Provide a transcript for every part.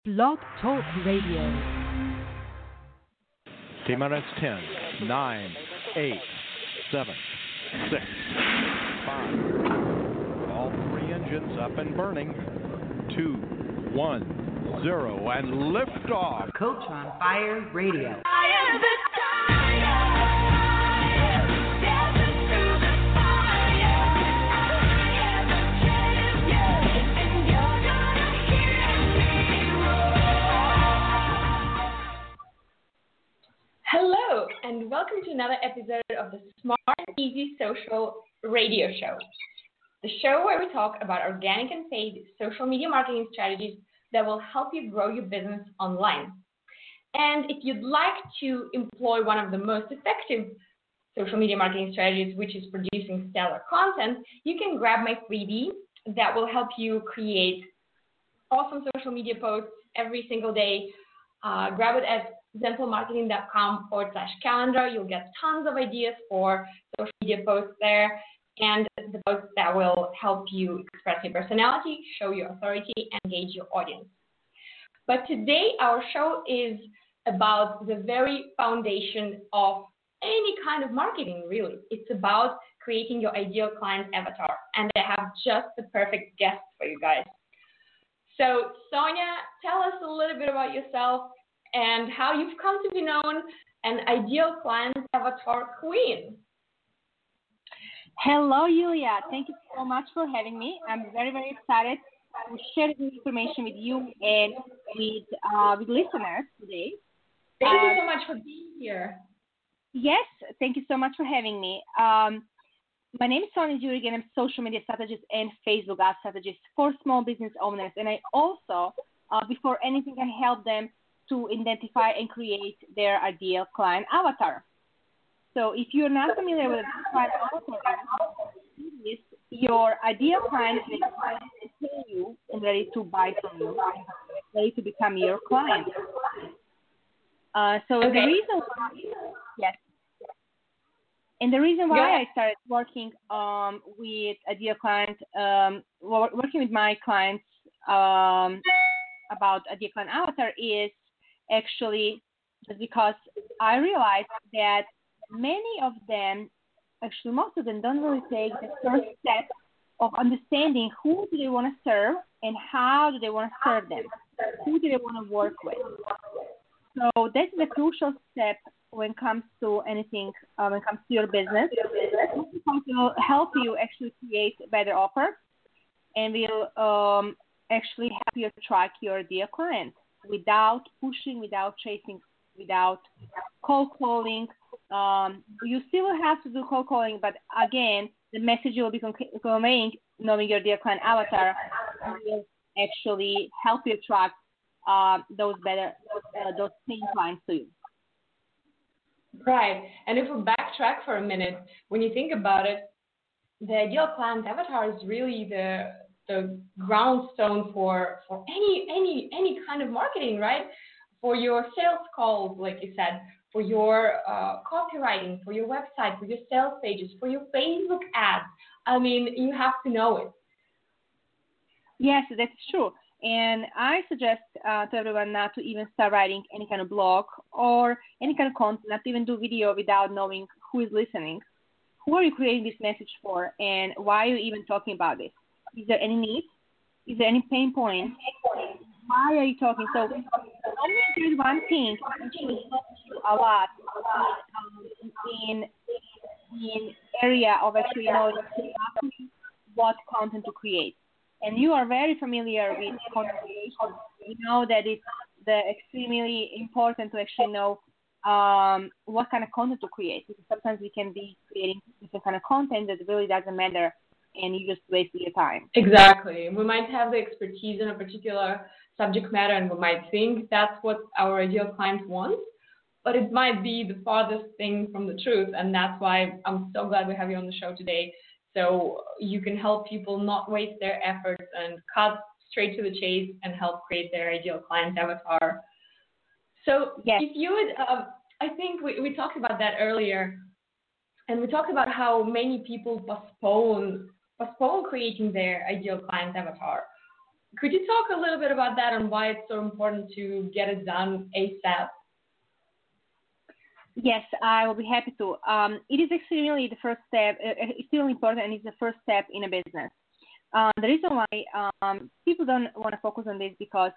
Blog Talk Radio. T-minus 10, 9, 8, 7, 6, 5. All three engines up and burning. 2, 1, 0, and liftoff. Coach on Fire Radio. Hello, and welcome to another episode of the Smart, Easy Social Radio Show. The show where we talk about organic and paid social media marketing strategies that will help you grow your business online. And if you'd like to employ one of the most effective social media marketing strategies, which is producing stellar content, you can grab my freebie that will help you create awesome social media posts every single day. Grab it at zentalmarketing.com/calendar. You'll get tons of ideas for social media posts there and the posts that will help you express your personality, show your authority, and engage your audience. But today our show is about the very foundation of any kind of marketing, really. It's about creating your ideal client avatar. And I have just the perfect guest for you guys. So, Sonia, tell us a little bit about yourself and how you've come to be known an ideal client avatar queen. Hello, Yulia. Thank you so much for having me. I'm very, very excited to share this information with you and with listeners today. Thank you so much for being here. Yes, thank you so much for having me. My name is Sonia Juric, and I'm social media strategist and Facebook ad strategist for small business owners. And I also, before anything, I help them to identify and create their ideal client avatar. So if you're not familiar with client avatar, it is your ideal client is ready to pay you and ready to buy from you, ready to become your client. The reason why, yes. And the reason why I started working with ideal client, working with my clients about ideal client avatar is actually just because I realized that many of them, actually most of them, don't really take the first step of understanding who do they want to serve and how do they want to serve them, who do they want to work with. So that's the crucial step when it comes to anything, when it comes to your business. It will help you actually create a better offer and will actually help you attract your ideal client without pushing, without chasing, without cold calling. You still have to do cold calling, but again, the message you will be conveying, knowing your ideal client avatar, will actually help you attract those paying clients to you. Right. And if we backtrack for a minute, when you think about it, the ideal client avatar is really the ground stone for any kind of marketing, right? For your sales calls, like you said, for your copywriting, for your website, for your sales pages, for your Facebook ads. I mean, you have to know it. Yes, that's true. And I suggest to everyone not to even start writing any kind of blog or any kind of content, not to even do video without knowing who is listening. Who are you creating this message for, and why are you even talking about this? Is there any need? Is there any pain point? Why are you talking? So there's one thing actually helps you a lot in area of actually knowing exactly what content to create. And you are very familiar with content creation. You know that it's extremely important to actually know what kind of content to create. Because sometimes we can be creating different kind of content that really doesn't matter, and you just waste your time. Exactly. We might have the expertise in a particular subject matter, and we might think that's what our ideal client wants, but it might be the farthest thing from the truth, and that's why I'm so glad we have you on the show today. So you can help people not waste their efforts and cut straight to the chase and help create their ideal client avatar. So yes. If you would, I think we talked about that earlier, and we talked about how many people postpone creating their ideal client avatar. Could you talk a little bit about that and why it's so important to get it done ASAP? Yes, I will be happy to. It is extremely the first step. It's really important, and it's the first step in a business. The reason why people don't want to focus on this because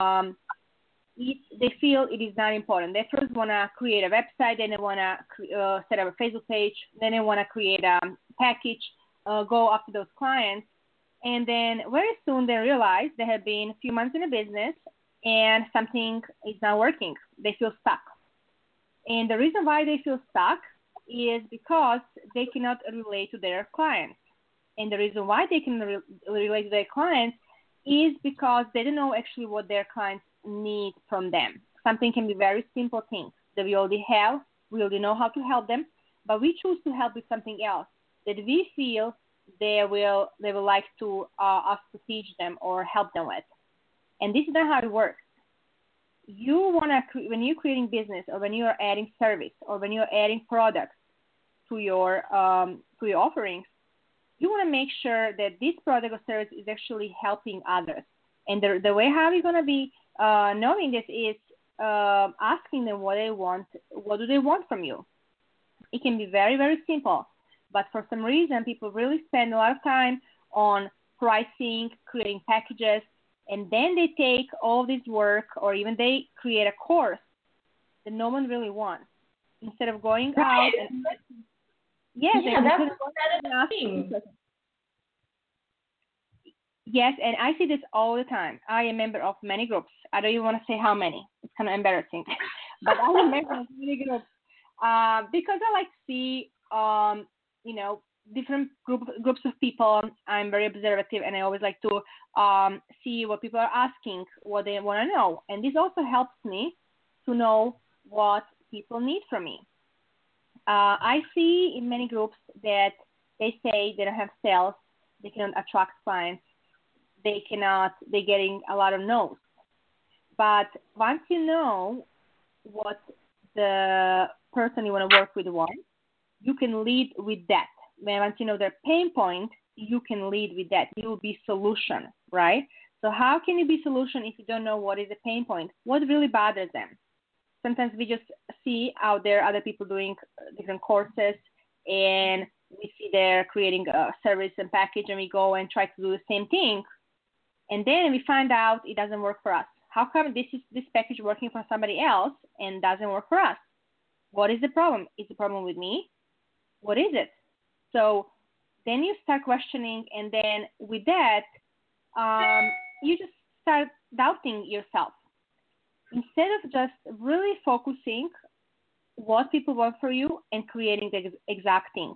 they feel it is not important. They first want to create a website, then they want to set up a Facebook page, then they want to create a package, go after those clients, and then very soon they realize they have been a few months in a business and something is not working. They feel stuck. And the reason why they feel stuck is because they cannot relate to their clients. And the reason why they can relate to their clients is because they don't know actually what their clients need from them. Something can be very simple things that we already have, we already know how to help them, but we choose to help with something else that we feel they will like to us to teach them or help them with. And this is not how it works. You want to, when you're creating business or when you're adding service or when you're adding products to your offerings, you want to make sure that this product or service is actually helping others. And the way how you're going to be knowing this is asking them what they want. What do they want from you? It can be very, very simple. But for some reason, people really spend a lot of time on pricing, creating packages, and then they take all this work or even they create a course that no one really wants. Instead of going out and yes, yes, and I see this all the time. I am a member of many groups. I don't even want to say how many. It's kind of embarrassing. But I am a member of many groups because I like to see, different groups of people. I'm very observative, and I always like to see what people are asking, what they want to know. And this also helps me to know what people need from me. I see in many groups that they say they don't have sales, they cannot attract clients, they're getting a lot of no's. But once you know what the person you want to work with wants, you can lead with that. Once you know their pain point, you can lead with that. You will be solution, right? So how can you be solution if you don't know what is the pain point? What really bothers them? Sometimes we just see out there other people doing different courses, and we see they're creating a service and package, and we go and try to do the same thing, and then we find out it doesn't work for us. How come this package working for somebody else and doesn't work for us? What is the problem? Is the problem with me? What is it? So then you start questioning, and then with that, you just start doubting yourself. Instead of just really focusing what people want for you and creating the exact thing.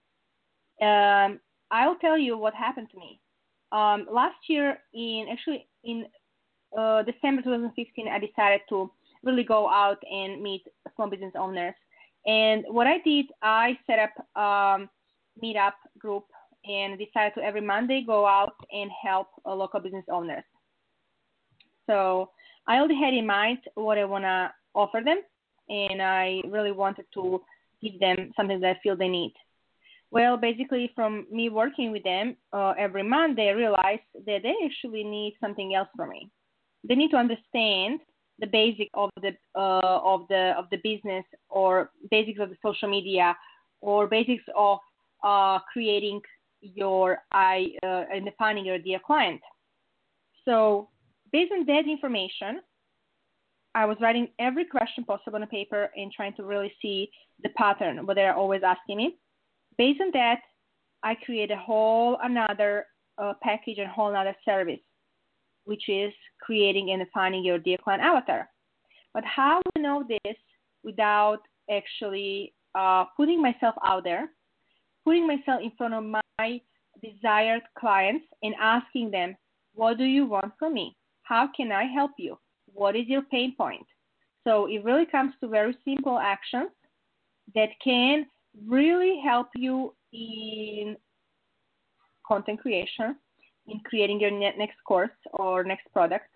I'll tell you what happened to me. Last year, in December 2015, I decided to really go out and meet small business owners. And what I did, I set up meetup group and decided to every Monday go out and help local business owners. So I already had in mind what I want to offer them, and I really wanted to give them something that I feel they need. Well, basically from me working with them every month, they realized that they actually need something else from me. They need to understand the basic of the business, or basics of the social media, or basics of creating your and defining your ideal client. So based on that information, I was writing every question possible on a paper and trying to really see the pattern, what they're always asking me. Based on that, I created a whole another package and whole another service, which is creating and defining your ideal client avatar. But how to know this without actually putting myself out there, putting myself in front of my desired clients and asking them, what do you want from me? How can I help you? What is your pain point? So it really comes to very simple actions that can really help you in content creation, in creating your next course or next product,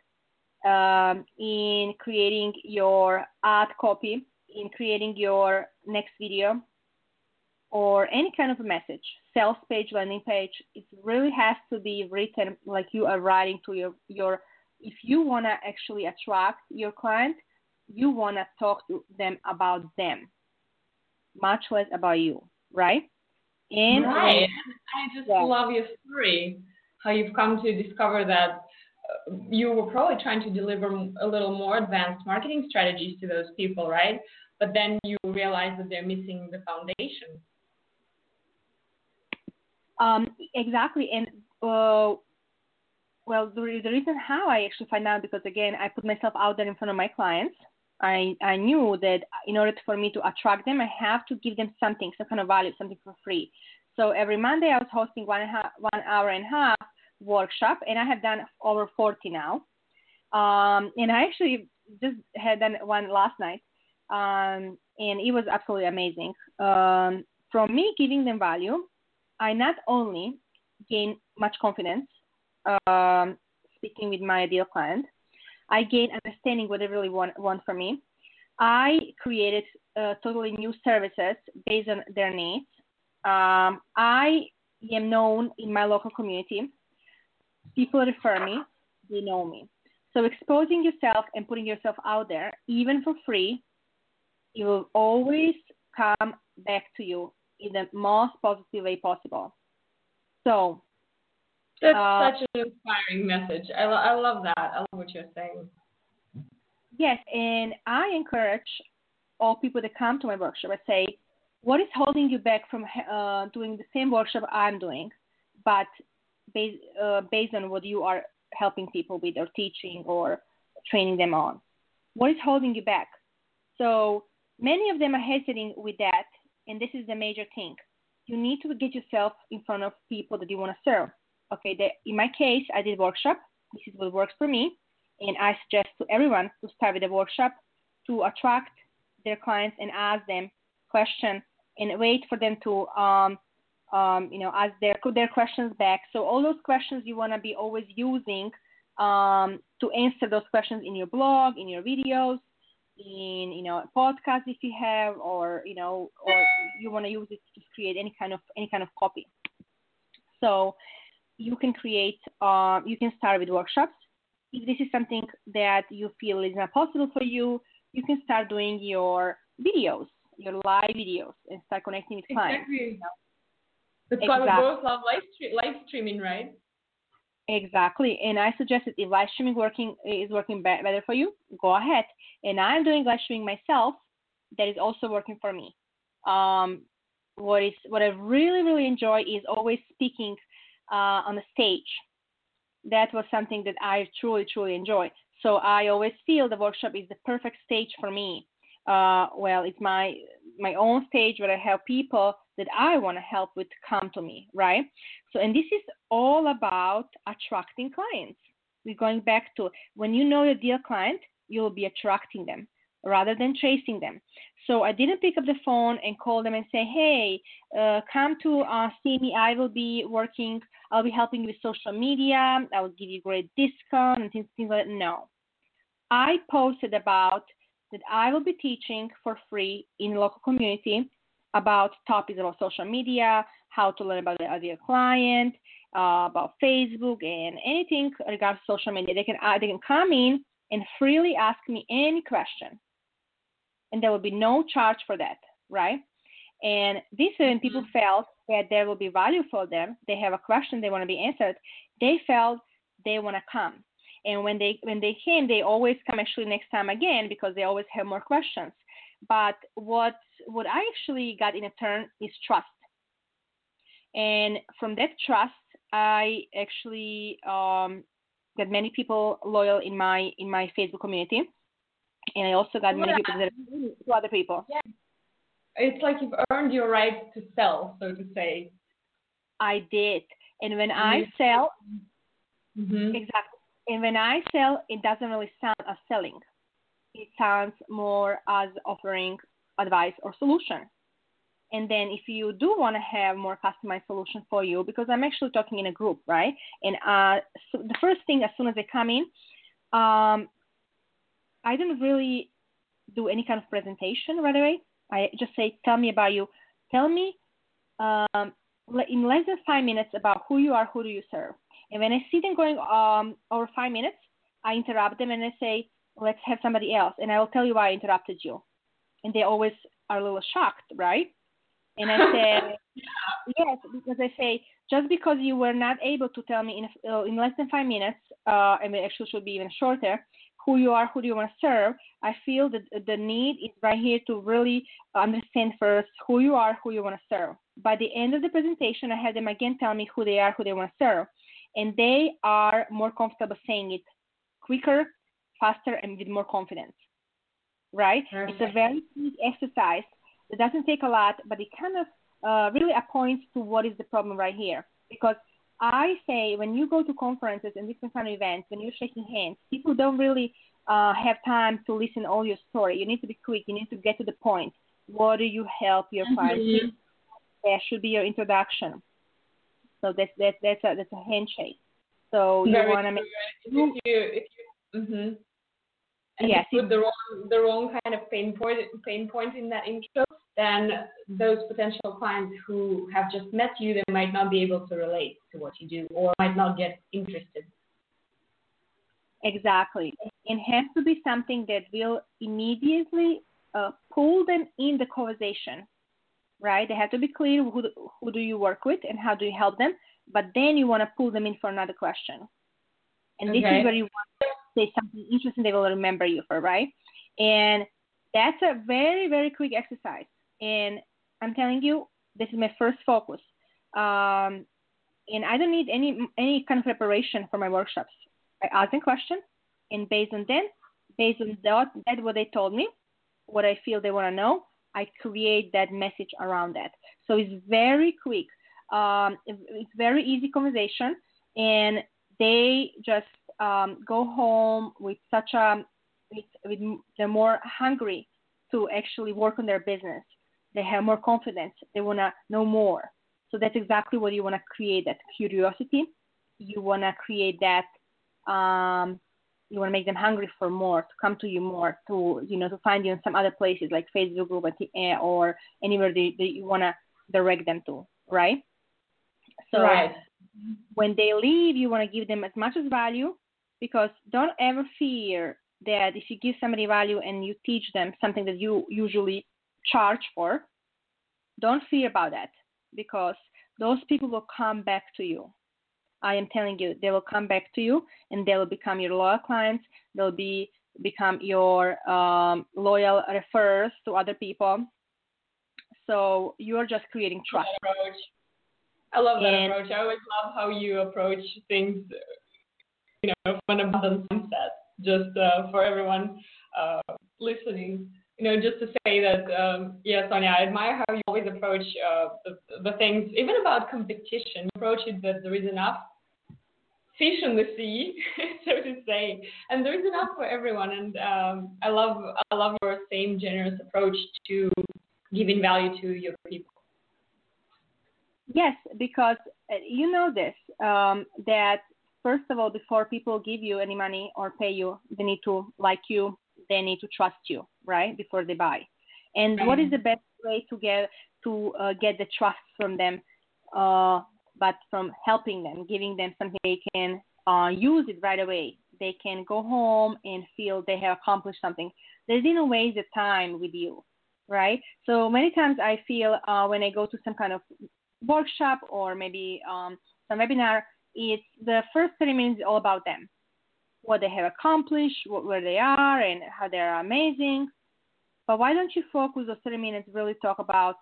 in creating your ad copy, in creating your next video, or any kind of a message. sales page, landing page, it really has to be written like you are writing to your if you want to actually attract your client, you want to talk to them about them, much less about you, right? And right. I just love your story, how you've come to discover that you were probably trying to deliver a little more advanced marketing strategies to those people, right? But then you realize that they're missing the foundation. Exactly. And well, the reason how I actually find out, because again, I put myself out there in front of my clients. I knew that in order for me to attract them, I have to give them something, some kind of value, something for free. So every Monday I was hosting 1 hour and a half workshop, and I have done over 40 now. And I actually just had done one last night, and it was absolutely amazing. From me giving them value, I not only gain much confidence speaking with my ideal client, I gain understanding what they really want from me. I created totally new services based on their needs. I am known in my local community. People refer me, they know me. So exposing yourself and putting yourself out there, even for free, it will always come back to you in the most positive way possible. So that's such an inspiring message. I love that. I love what you're saying. Yes, and I encourage all people that come to my workshop. I say, what is holding you back from doing the same workshop I'm doing, but based on what you are helping people with or teaching or training them on? What is holding you back? So many of them are hesitating with that, and this is the major thing. You need to get yourself in front of people that you want to serve. Okay, in my case, I did workshop. This is what works for me. And I suggest to everyone to start with a workshop to attract their clients and ask them questions and wait for them to, ask their questions back. So all those questions you want to be always using to answer those questions in your blog, in your videos, in a podcast if you have, or you want to use it to create any kind of copy. So you can you can start with workshops. If this is something that you feel is not possible for you, you can start doing your videos, your live videos, and start connecting with clients. Exactly. That's why we both love live streaming, right? Exactly. And I suggest that if live streaming is working better for you, go ahead. And I'm doing live streaming myself. That is also working for me. What I really, really enjoy is always speaking on the stage. That was something that I truly, truly enjoy. So I always feel the workshop is the perfect stage for me. It's my own stage where I help people that I want to help with come to me, right? So, and this is all about attracting clients. We're going back to when you know your ideal client, you'll be attracting them rather than chasing them. So I didn't pick up the phone and call them and say, hey, come to see me. I'll be helping you with social media. I will give you great discount and things like that. No. I posted about that I will be teaching for free in the local community about topics about social media, how to learn about the ideal client, about Facebook, and anything regarding social media. They can come in and freely ask me any question. And there will be no charge for that, right? And this when people felt that there will be value for them, they have a question, they want to be answered, they felt they want to come. And when they came, they always come actually next time again because they always have more questions. But what I actually got in a turn is trust. And from that trust, I actually got many people loyal in my Facebook community. And I also got many people that are to other people. Yeah. It's like you've earned your right to sell, so to say. I did. And when I sell, exactly. And when I sell, it doesn't really sound as selling. It sounds more as offering advice or solution. And then if you do want to have more customized solution for you, because I'm actually talking in a group, right? And so the first thing, as soon as they come in, I don't really do any kind of presentation right away. I just say, tell me about you. Tell me in less than 5 minutes about who you are, who do you serve. And when I see them going over 5 minutes, I interrupt them and I say, let's have somebody else. And I will tell you why I interrupted you. And they always are a little shocked, right? And I say, yes, because I say, just because you were not able to tell me in less than 5 minutes, and it actually should be even shorter, who you are, who do you want to serve, I feel that the need is right here to really understand first who you are, who you want to serve. By the end of the presentation, I had them again tell me who they are, who they want to serve. And they are more comfortable saying it quicker, faster, and with more confidence, right? Perfect. It's a very easy exercise. It doesn't take a lot, but it kind of really points to what is the problem right here. Because I say when you go to conferences and different kind of events, when you're shaking hands, people don't really have time to listen all your story. You need to be quick. You need to get to the point. What do you help your clients with? That should be your introduction. So that's a handshake. So you want to make if you and yes, you put the wrong kind of pain point in that intro, then those potential clients who have just met you, they might not be able to relate to what you do or might not get interested. Exactly. It has to be something that will immediately pull them in the conversation, right? They have to be clear who do you work with and how do you help them, but then you want to pull them in for another question. And this is where you want to say something interesting they will remember you for, right? And that's a very, very quick exercise. And I'm telling you, this is my first focus. And I don't need any kind of preparation for my workshops. I ask them questions, and based on that what they told me, what I feel they want to know, I create that message around that. So it's very quick. It's very easy conversation, and they just go home with they're more hungry to actually work on their business. They have more confidence. They want to know more. So that's exactly what you want to create, that curiosity. You want to create that, you want to make them hungry for more, to come to you more, to find you in some other places like Facebook group or anywhere that you want to direct them to, right? So when they leave, you want to give them as much as value, because don't ever fear that if you give somebody value and you teach them something that you usually charge for, don't fear about that, because those people will come back to you. I am telling you, they will come back to you, and they will become your loyal clients. They'll become your loyal referrers to other people. So you're just creating trust. I love that approach. I always love how you approach things, from an abundance mindset. Just for everyone listening, just to say that, Sonia, I admire how you always approach the things, even about competition. You approach it that there is enough fish in the sea, so to say, and there is enough for everyone. And I love your same generous approach to giving value to your people. Yes, because you know this, that first of all, before people give you any money or pay you, they need to like you, they need to trust you, right, before they buy. And what is the best way to get the trust from them, but from helping them, giving them something they can use it right away. They can go home and feel they have accomplished something. They didn't waste the time with you, right? So many times I feel when I go to some kind of workshop or maybe some webinar, it's the first 30 minutes is all about them, what they have accomplished, where they are, and how they are amazing. But why don't you focus those 30 minutes really talk about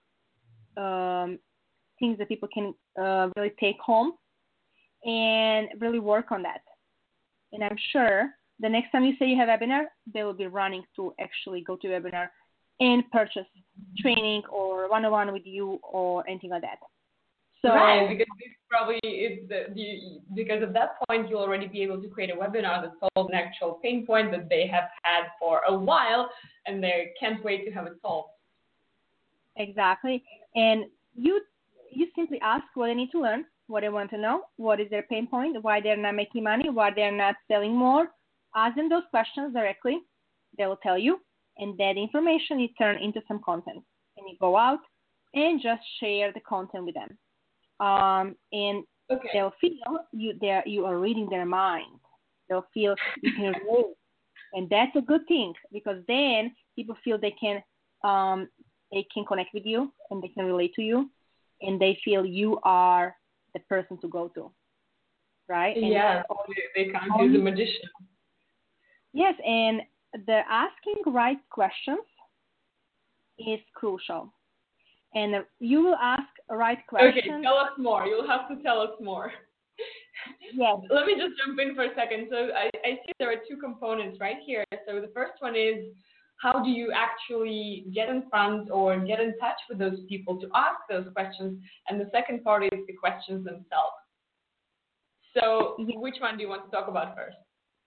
things that people can really take home and really work on that. And I'm sure the next time you say you have a webinar, they will be running to actually go to a webinar and purchase training or one-on-one with you or anything like that. So, right, because because at that point you'll already be able to create a webinar that solves an actual pain point that they have had for a while, and they can't wait to have it solved. Exactly. And you simply ask what they need to learn, what they want to know, what is their pain point, why they're not making money, why they're not selling more. Ask them those questions directly. They will tell you, and that information you turn into some content. And you go out and just share the content with them. and Okay. they'll feel you are reading their mind. They'll feel you can relate, and that's a good thing because then people feel they can connect with you and they can relate to you, and they feel you are the person to go to, right? And Yeah, they can't use a magician. yes, and the asking right questions is crucial. And you will ask right questions. Okay, tell us more. You'll have to tell us more. Yes. Let me just jump in for a second. So I see there are two components right here. So the first one is how do you actually get in front or get in touch with those people to ask those questions? And the second part is the questions themselves. So which one do you want to talk about first?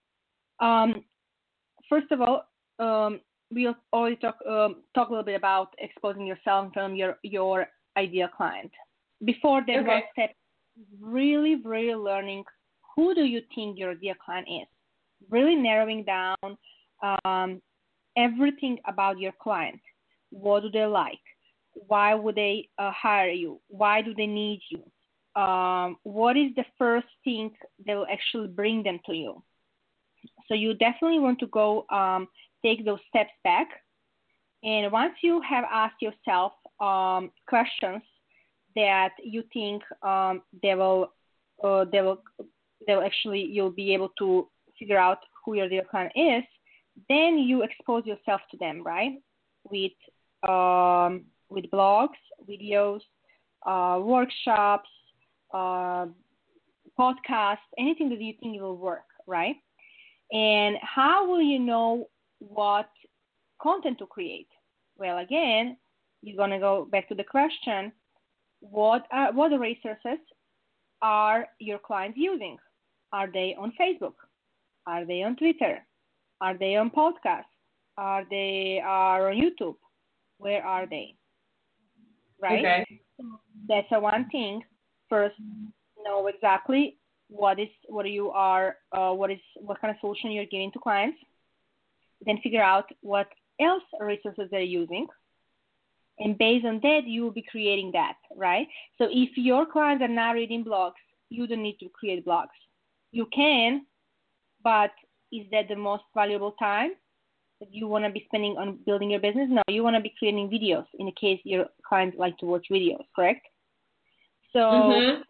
First of all, we'll always talk a little bit about exposing yourself in front of your ideal client. Before that, one step is really, really learning who do you think your ideal client is. Really narrowing down everything about your client. What do they like? Why would they hire you? Why do they need you? What is the first thing that will actually bring them to you? So you definitely want to go take those steps back. And once you have asked yourself questions that you think you'll be able to figure out who your ideal client is, then you expose yourself to them, right? With blogs, videos, workshops, podcasts, anything that you think will work, right? And how will you know what content to create? Well, again, you're going to go back to the question, what resources are your clients using? Are they on Facebook? Are they on Twitter? Are they on podcasts? Are they on YouTube? What right? Okay. That's one thing. First, know exactly what kind of solution you're giving to clients. Then figure out what else resources they're using. And based on that, you will be creating that, right? So if your clients are not reading blogs, you don't need to create blogs. You can, but is that the most valuable time that you want to be spending on building your business? No, you want to be creating videos in the case your clients like to watch videos, correct? So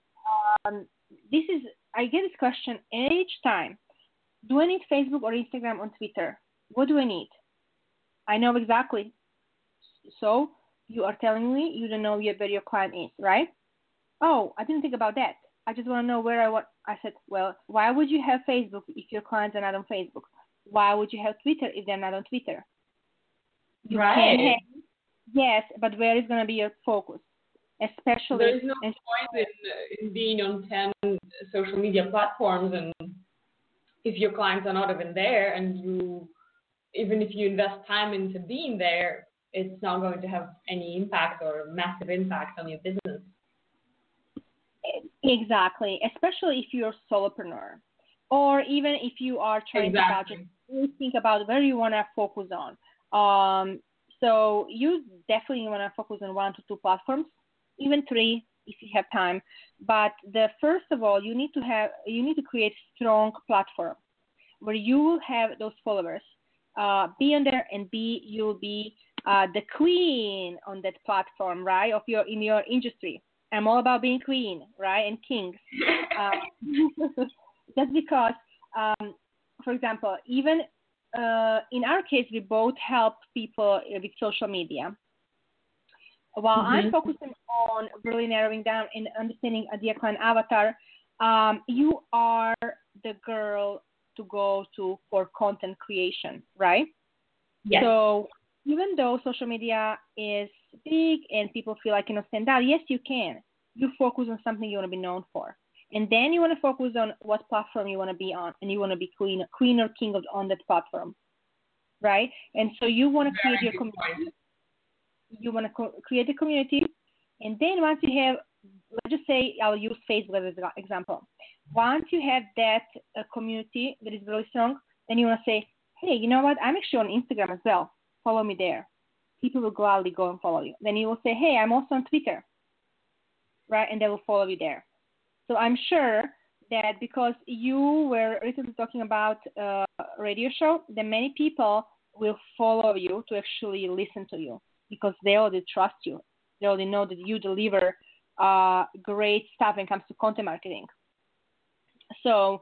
I get this question each time. Do I need Facebook or Instagram or Twitter? What do I need? I know exactly. So you are telling me you don't know where your client is, right? Oh, I didn't think about that. I just want to know where I said, well, why would you have Facebook if your clients are not on Facebook? Why would you have Twitter if they're not on Twitter? You can have, yes, but where is going to be your focus? Especially there's no point in being on 10 social media platforms, and if your clients are not even there, and even if you invest time into being there, it's not going to have any impact or massive impact on your business. Exactly, especially if you're a solopreneur, or even if you are trying to think about where you want to focus on. So you definitely want to focus on 1 to 2 platforms, even 3 if you have time. But first of all, you need to create strong platform where you will have those followers. Be on there, and you'll be the queen on that platform, right? In your industry. I'm all about being queen, right, and kings. Just because, for example, even in our case, we both help people with social media. While I'm focusing on really narrowing down and understanding ideal client avatar, you are the girl to go to for content creation, right? Yes. So even though social media is big and people feel like stand out, yes, you can. You focus on something you want to be known for. And then you want to focus on what platform you want to be on, and you want to be queen or king on that platform, right? And so you want to create your community. You want to create a community, and then once you have, let's just say I'll use Facebook as an example. Once you have that community that is really strong, then you want to say, hey, you know what? I'm actually on Instagram as well. Follow me there. People will gladly go and follow you. Then you will say, hey, I'm also on Twitter. right? And they will follow you there. So I'm sure that because you were recently talking about a radio show, that many people will follow you to actually listen to you because they already trust you. They already know that you deliver great stuff when it comes to content marketing. So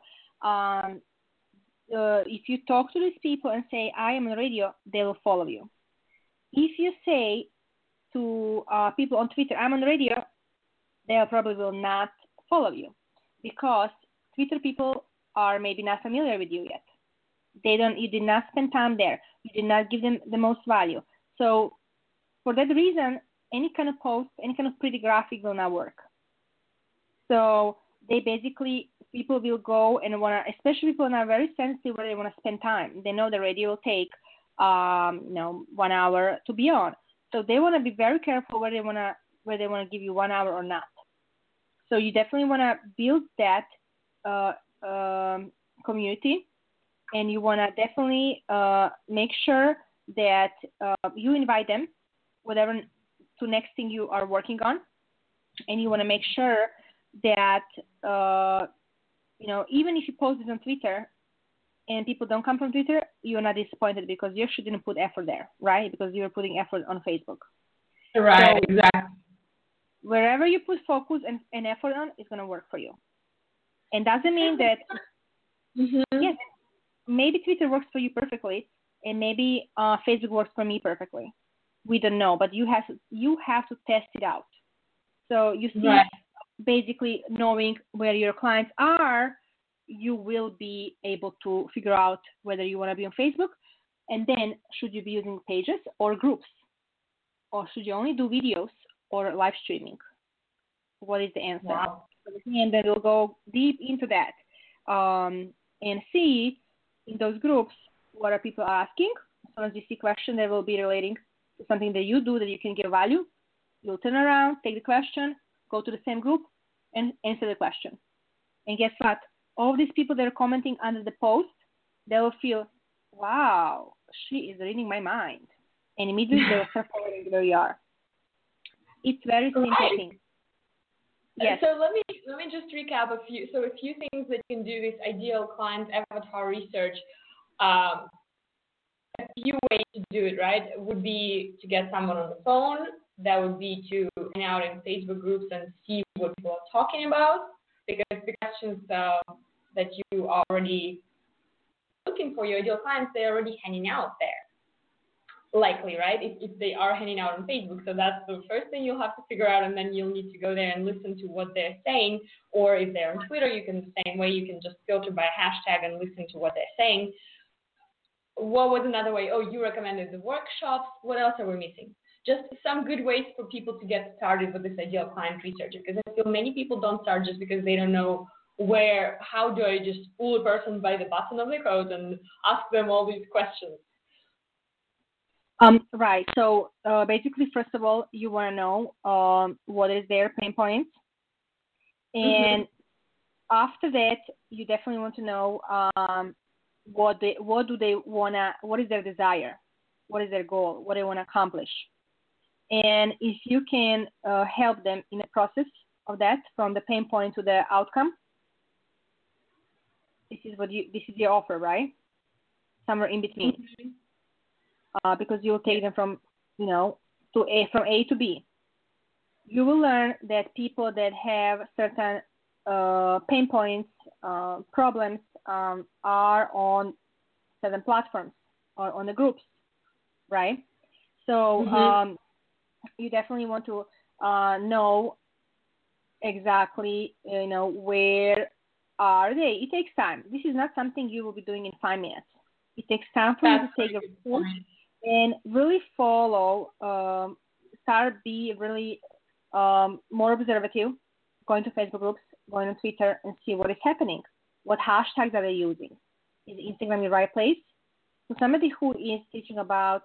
if you talk to these people and say, I am on radio, they will follow you. If you say to people on Twitter, I'm on the radio, they probably will not follow you because Twitter people are maybe not familiar with you yet. You did not spend time there. You did not give them the most value. So for that reason, any kind of post, any kind of pretty graphic will not work. So they basically, people will go and want to, especially people that are very sensitive where they want to spend time. They know the radio will take, 1 hour to be on. So they want to be very careful where they want to give you 1 hour or not. So you definitely want to build that community, and you want to definitely make sure that you invite them, whatever to next thing you are working on, and you want to make sure that even if you post it on Twitter and people don't come from Twitter, you're not disappointed because you actually didn't put effort there, right? Because you're putting effort on Facebook. Right, so, exactly. Wherever you put focus and effort on, it's going to work for you. And doesn't mean that, yes, maybe Twitter works for you perfectly, and maybe Facebook works for me perfectly. We don't know, but you have to test it out. So you see, right. Basically knowing where your clients are, you will be able to figure out whether you want to be on Facebook, and then should you be using pages or groups, or should you only do videos or live streaming? What is the answer? Wow. And then we'll go deep into that and see in those groups what are people asking. As soon as you see questions that will be relating to something that you do that you can give value, you'll turn around, take the question, go to the same group, and answer the question. And guess what? All these people that are commenting under the post, they will feel, wow, she is reading my mind. And immediately they will start following where you are. It's very simple thing. Yes. So let me just recap a few things that you can do with ideal client avatar research. A few ways to do it, right? It would be to get someone on the phone. That would be to hang out in Facebook groups and see what people are talking about, because the questions that you are already looking for your ideal clients, they're already hanging out there. Likely, right? If they are hanging out on Facebook. So that's the first thing you'll have to figure out, and then you'll need to go there and listen to what they're saying. Or if they're on Twitter, you can the same way, you can just filter by hashtag and listen to what they're saying. What was another way? Oh, you recommended the workshops. What else are we missing? Just some good ways for people to get started with this ideal client research, because I feel many people don't start just because they don't know how do I just pull a person by the button of their coat and ask them all these questions. Right. So basically, first of all, you want to know what is their pain points, and after that, you definitely want to know what do they wanna, what is their desire, what is their goal, what they want to accomplish, and if you can help them in the process of that, from the pain point to the outcome, this is your offer, right? Somewhere in between. Because you will take them from A to B. You will learn that people that have certain pain points, problems, are on certain platforms or on the groups, right? So you definitely want to know exactly, where are they. It takes time. This is not something you will be doing in 5 minutes. It takes time for you to take a course and really follow, be really more observative, going to Facebook groups, going on Twitter, and see what is happening. What hashtags are they using? Is Instagram the right place? So somebody who is teaching about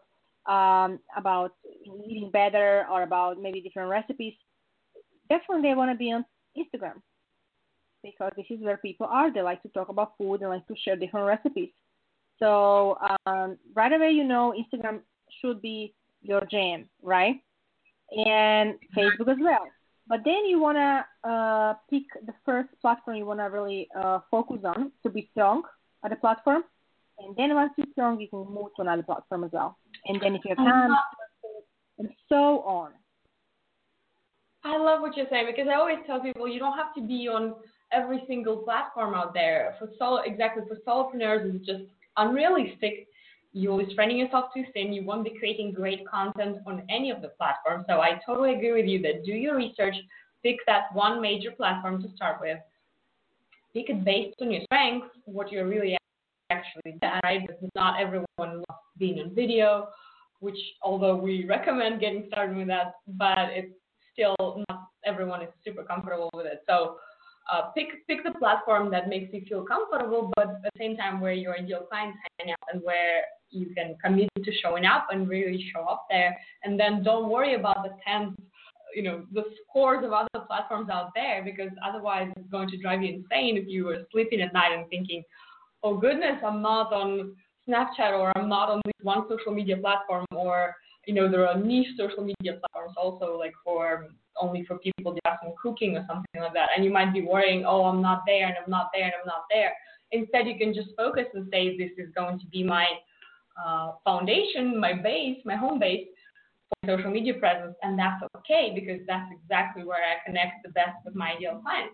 eating better or about maybe different recipes, definitely they want to be on Instagram, because this is where people are. They like to talk about food and like to share different recipes. So right away, Instagram should be your jam, right? And Facebook as well. But then you want to pick the first platform you want to really focus on to be strong at the platform. And then once you're strong, you can move to another platform as well. And then if you have time, and so on. I love what you're saying, because I always tell people you don't have to be on every single platform out there. For solopreneurs, it's just unrealistic. You'll be spreading yourself too thin. You won't be creating great content on any of the platforms. So I totally agree with you that do your research, pick that one major platform to start with. Pick it based on your strengths, what you're really actually good at, right? Because not everyone loves being on video, which although we recommend getting started with that, but it's still not everyone is super comfortable with it. So pick the platform that makes you feel comfortable, but at the same time where your ideal clients hang out and where you can commit to showing up and really show up there. And then don't worry about the scores of other platforms out there, because otherwise it's going to drive you insane if you were sleeping at night and thinking, oh goodness, I'm not on Snapchat, or I'm not on this one social media platform, or there are niche social media platforms also, like only for people just in cooking or something like that. And you might be worrying, oh, I'm not there, and I'm not there, and I'm not there. Instead, you can just focus and say, this is going to be my foundation, my base, my home base for social media presence, and that's okay, because that's exactly where I connect the best with my ideal clients.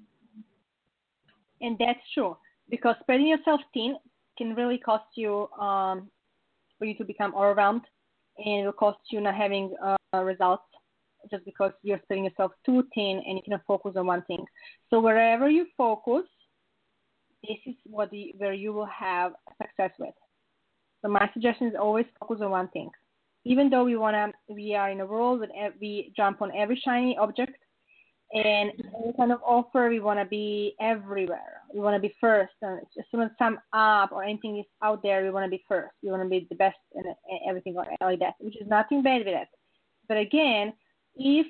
And that's true, because spreading yourself thin can really cost you for you to become overwhelmed, and it will cost you not having results just because you're spreading yourself too thin and you cannot focus on one thing. So wherever you focus, this is where you will have success with. So my suggestion is always focus on one thing. Even though we are in a world that we jump on every shiny object, and any kind of offer, we want to be everywhere. We want to be first. And as soon as some app or anything is out there, we want to be first. We want to be the best and everything like that, which is nothing bad with it. But again, if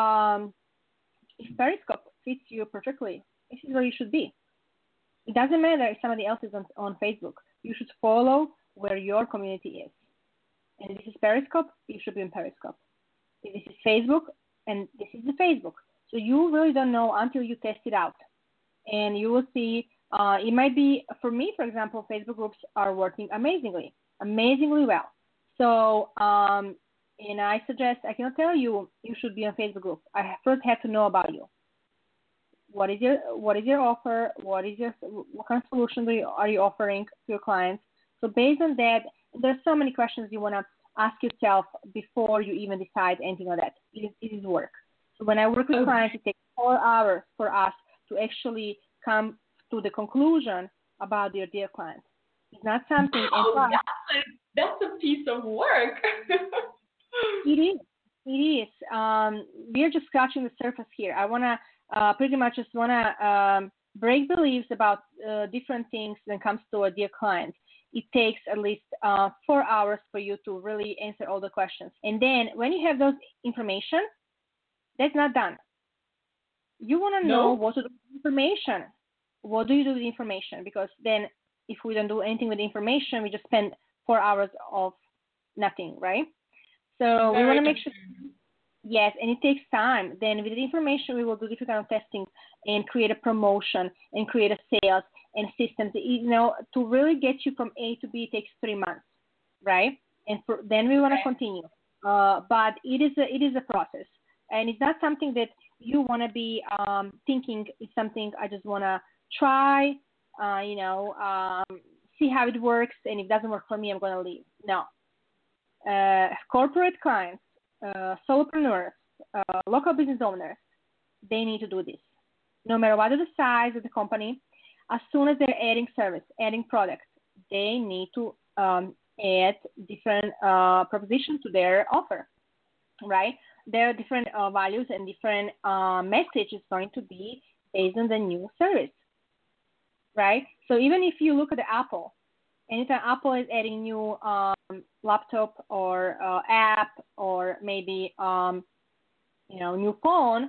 Periscope fits you perfectly, this is where you should be. It doesn't matter if somebody else is on Facebook. You should follow where your community is. And if this is Periscope, you should be on Periscope. If this is Facebook, and this is the Facebook. So you really don't know until you test it out. And you will see, it might be, for me, for example, Facebook groups are working amazingly well. So, and I suggest, I cannot tell you should be on Facebook group. I first have to know about you. What is your offer? What kind of solution are you offering to your clients? So based on that, there's so many questions you want to ask yourself before you even decide anything like that. It is work. So when I work with clients, it takes 4 hours for us to actually come to the conclusion about their dear client. It's not something. That's a piece of work. It is. We're just scratching the surface here. I want to pretty much just want to break beliefs about different things when it comes to a dear client. It takes at least 4 hours for you to really answer all the questions. And then when you have those information, that's not done. You want to know what to do with information. What do you do with information? Because then if we don't do anything with information, we just spend 4 hours of nothing, right? So we want to make sure, yes, and it takes time. Then with the information, we will do different kind of testing and create a promotion and create a sales and systems. To really get you from A to B, it takes 3 months, right? And then we want to continue. But it is a process. And it's not something that you want to be thinking it's something I just want to try, see how it works, and if it doesn't work for me, I'm going to leave. No. Corporate clients, solopreneurs, local business owners, they need to do this. No matter what is the size of the company, as soon as they're adding service, adding products, they need to add different propositions to their offer, right? There are different values and different message is going to be based on the new service, right? So even if you look at the Apple, anytime Apple is adding new laptop or app or maybe new phone,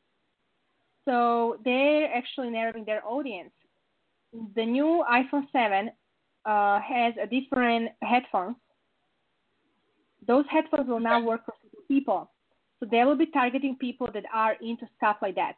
so they're actually narrowing their audience. The new iPhone 7 has a different headphones. Those headphones will now work for people. So they will be targeting people that are into stuff like that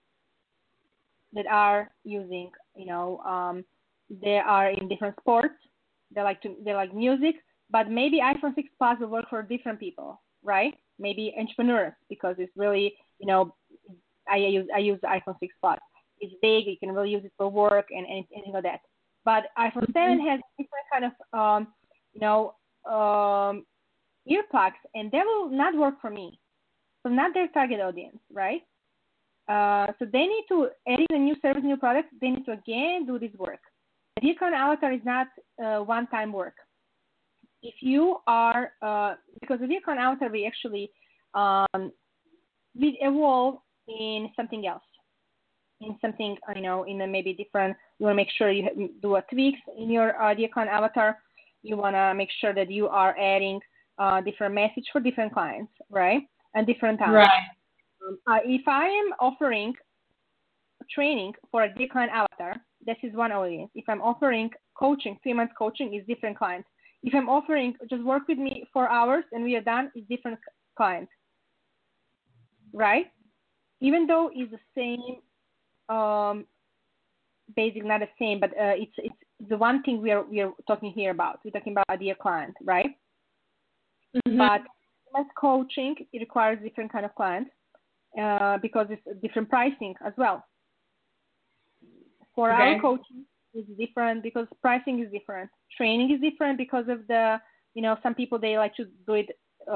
are using, they are in different sports. They like music, but maybe iPhone 6 Plus will work for different people, right? Maybe entrepreneurs, because it's really, I use the iPhone 6 Plus. It's big. You can really use it for work and anything like that. But iPhone 7 has different kind of, earplugs, and they will not work for me. So not their target audience, right? So they need to, adding a new service, new product, they need to again do this work. The Deacon Avatar is not one-time work. If you are, because the Deacon Avatar, we actually we evolve in something else, in something, in a maybe different, you want to make sure you do a tweaks in your Deacon Avatar. You want to make sure that you are adding different message for different clients, right? And different times. Right. If I am offering training for a Deacon Avatar, this is one audience. If I'm offering coaching, 3 months coaching, is different clients. If I'm offering just work with me 4 hours and we are done, it's different clients, right? Even though it's the same, basic, not the same, but it's the one thing we are talking here about. We're talking about ideal client, right? Mm-hmm. But as coaching, it requires different kind of clients because it's different pricing as well. For our coaching, it's different because pricing is different. Training is different because of the, some people, they like to do it,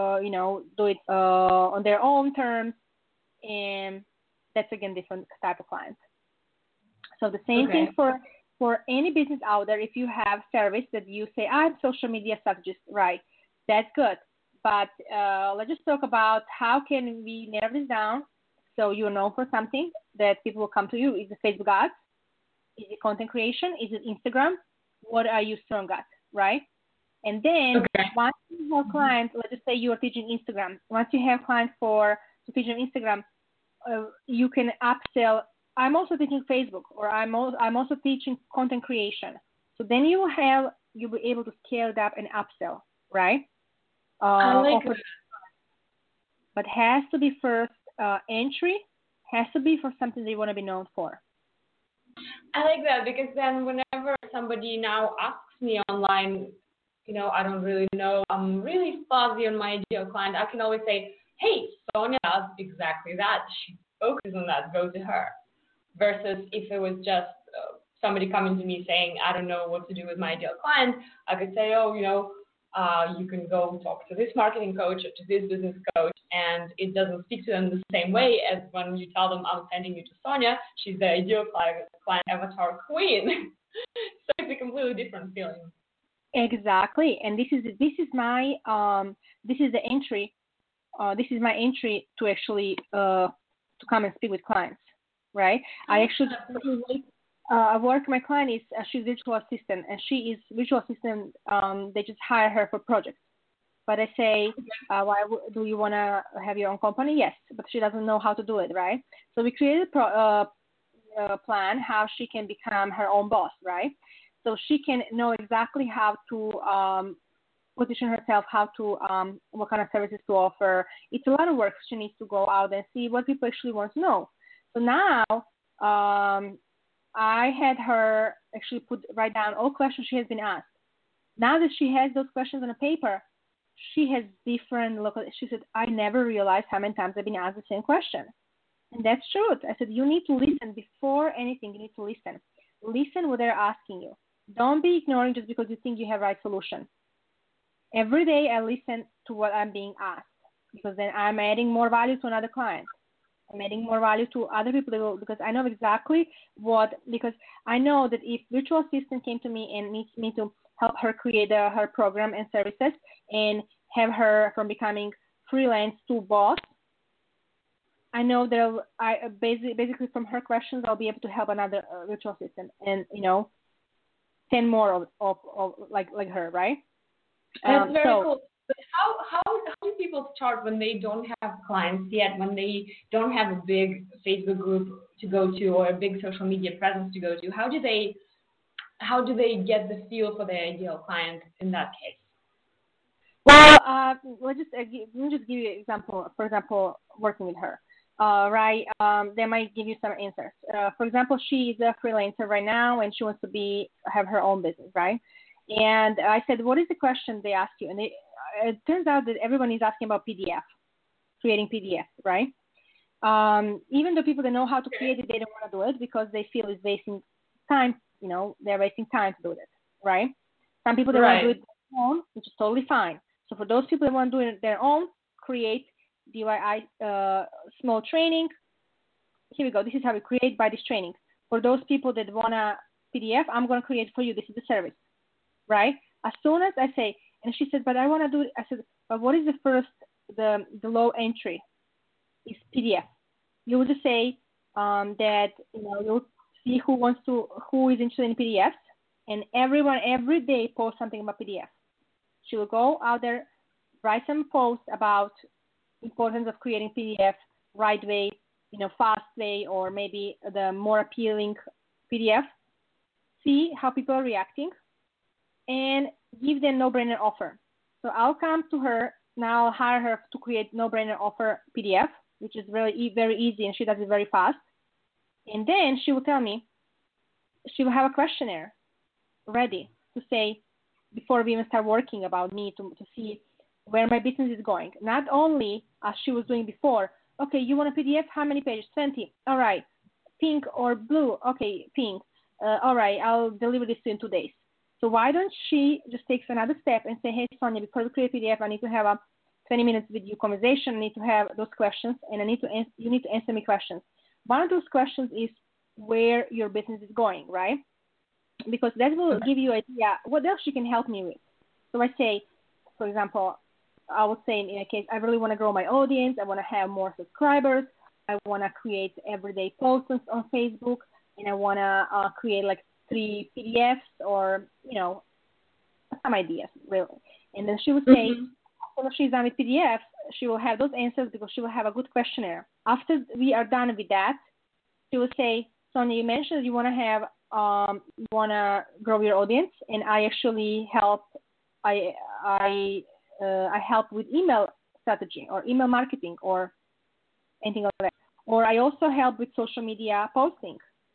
on their own terms. And that's, again, different type of clients. So the same thing for any business out there. If you have service that you say, I'm social media strategist, right? That's good. But let's just talk about how can we narrow this down so you're known for something that people will come to you. Is it Facebook ads? Is it content creation? Is it Instagram? What are you strong at, right? And then once you have clients, let's just say you are teaching Instagram. Once you have clients to teach on Instagram, you can upsell. I'm also teaching Facebook, or I'm also teaching content creation. So then you'll be able to scale it up and upsell, right? I like that. But has to be first entry, has to be for something they want to be known for. I like that, because then whenever somebody now asks me online, I don't really know, I'm really fuzzy on my ideal client, I can always say, hey, Sonia does exactly that. She focuses on that. Go to her. Versus if it was just somebody coming to me saying, I don't know what to do with my ideal client, I could say, you can go talk to this marketing coach or to this business coach, and it doesn't speak to them the same way as when you tell them, I'm sending you to Sonia. She's the ideal client avatar queen. So it's a completely different feeling. Exactly, and this is my this is the entry. This is my entry to actually to come and speak with clients, right? I actually I work. My client is she's virtual assistant, and she is virtual assistant. They just hire her for projects. But I say, why do you want to have your own company? Yes, but she doesn't know how to do it, right? So we created a plan how she can become her own boss, right? So she can know exactly how to position herself, how to what kind of services to offer. It's a lot of work. She needs to go out and see what people actually want to know. So now I had her actually write down all questions she has been asked. Now that she has those questions on a paper, she has different local. She said, I never realized how many times I've been asked the same question. And that's true. I said, you need to listen before anything. You need to listen. Listen what they're asking you. Don't be ignoring just because you think you have the right solution. Every day I listen to what I'm being asked, because then I'm adding more value to another client. I'm adding more value to other people because I know exactly because I know that if virtual assistant came to me and needs me to help her create her program and services and have her from becoming freelance to boss, I know that I basically from her questions I'll be able to help another virtual assistant and 10 more of like her, right? That's very cool. But how do people start when they don't have clients yet, when they don't have a big Facebook group to go to or a big social media presence to go to? How do they get the feel for their ideal client in that case? Well, let me just give you an example. For example, working with her, right? They might give you some answers. For example, she is a freelancer right now, and she wants to have her own business, right? And I said, what is the question they ask you? And it turns out that everyone is asking about PDF, creating PDF, right? Even though people that know how to create it, they don't want to do it because they feel it's wasting time. They're wasting time to do it, right? Some people that want to do it on their own, which is totally fine. So for those people that want to do it on their own, create DIY small training. Here we go. This is how we create by this training. For those people that want a PDF, I'm going to create for you. This is the service, right? As soon as I say, and she said, but I want to do it. I said, but what is the first, the low entry? Is PDF. You will just say that you'll see who is interested in PDFs, and everyone every day posts something about PDF. She will go out there, write some posts about importance of creating PDF right way, fast way, or maybe the more appealing PDF. See how people are reacting, and give them no-brainer offer. So I'll come to her now. I'll hire her to create no-brainer offer PDF, which is really very easy, and she does it very fast. And then she will tell me, she will have a questionnaire ready to say, before we even start working about me, to see where my business is going. Not only as she was doing before, okay, you want a PDF, how many pages? 20. All right. Pink or blue? Okay, pink. All right, I'll deliver this to you in 2 days. So why don't she just take another step and say, hey, Sonia, before we create a PDF, I need to have a 20 minutes with you conversation. I need to have those questions, and you need to answer me questions. One of those questions is where your business is going, right? Because that will give you an idea what else you can help me with. So I say, for example, I would say in a case, I really want to grow my audience. I want to have more subscribers. I want to create everyday posts on Facebook, and I want to create like 3 PDFs or, some ideas, really. And then she would say, after she's done with PDFs, she will have those answers because she will have a good questionnaire. After we are done with that, she will say, Sonia, you mentioned you want to grow your audience, and I actually help. I help with email strategy or email marketing or anything like that. Or I also help with social media posting.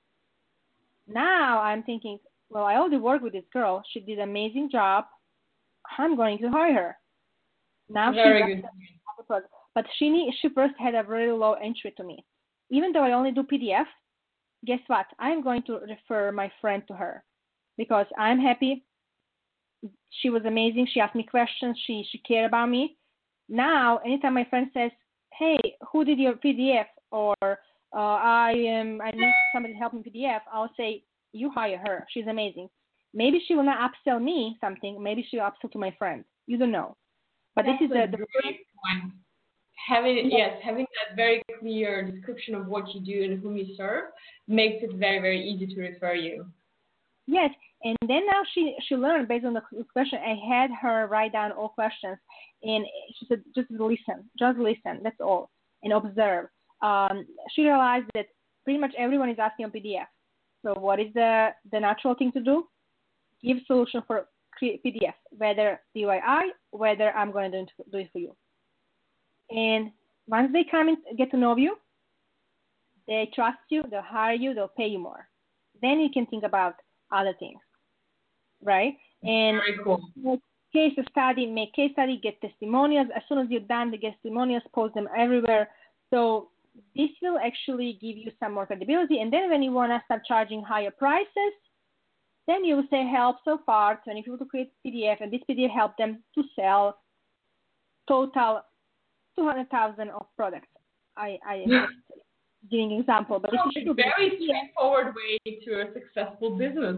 Now I'm thinking, well, I already work with this girl. She did an amazing job. I'm going to hire her. Now Very good. But she first had a very low entry to me. Even though I only do PDF, guess what? I'm going to refer my friend to her because I'm happy. She was amazing. She asked me questions. She cared about me. Now, anytime my friend says, hey, who did your PDF? Or I need somebody to help me PDF, I'll say, you hire her. She's amazing. Maybe she will not upsell me something. Maybe she'll upsell to my friend. You don't know. But That's this is the great point. Having that very clear description of what you do and whom you serve makes it very, very easy to refer you. Yes, and then now she learned based on the question. I had her write down all questions, and she said, just listen, that's all, and observe. She realized that pretty much everyone is asking on PDF. So what is the natural thing to do? Give solution for PDF, whether DIY, whether I'm going to do it for you. And once they come and get to know you, they trust you, they'll hire you, they'll pay you more. Then you can think about other things, right? And very cool. Make case study, get testimonials. As soon as you're done, the testimonials, post them everywhere. So this will actually give you some more credibility. And then when you want to start charging higher prices, then you will say, help so far 20 people to create PDF, and this PDF helped them to sell total 200,000 of products. I just giving an example, but this is a very straightforward way to a successful business.